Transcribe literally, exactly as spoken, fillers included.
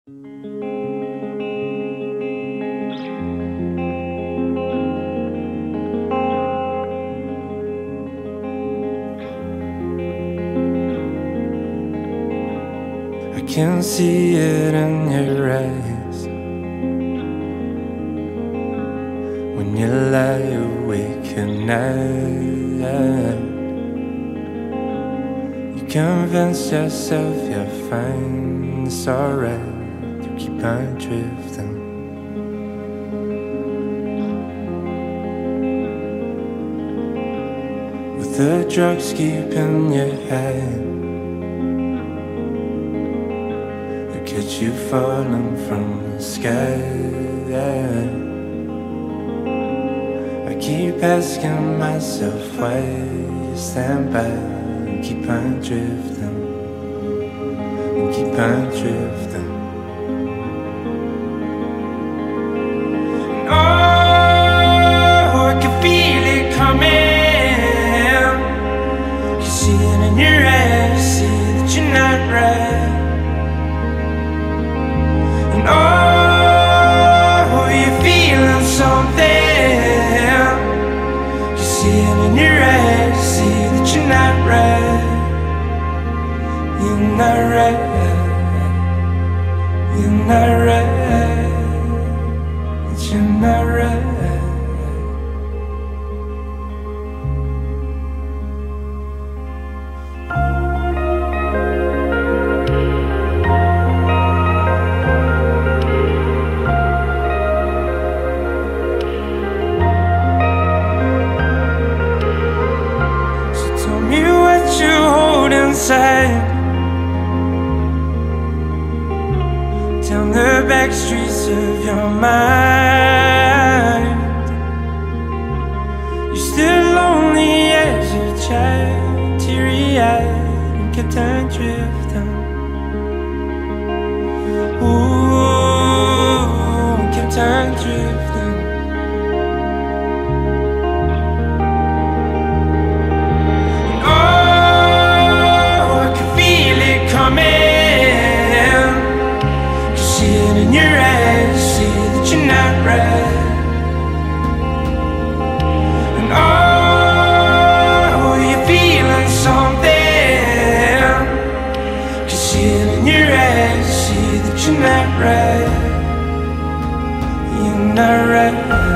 I can see it in your eyes when you lie awake at night. You convince yourself you're fine, it's alright. You keep on drifting. With the drugs keeping you high, catch you falling from the sky. I keep asking myself why you stand by and keep on drifting, and keep on drifting. Oh, I can feel it coming. You see it in your eyes, see that you're not right. Oh, you're feeling something. You see it in your eyes, see that you're not right. You're not right. You're not right. That you're not right. Down the back streets of your mind, you're still lonely as a child, teary-eyed and kept on drifting. Ooh, kept on drifting. In your eyes, see that you're not right. And oh, you're feeling something. Can see it in your eyes, see that you're not right. You're not right.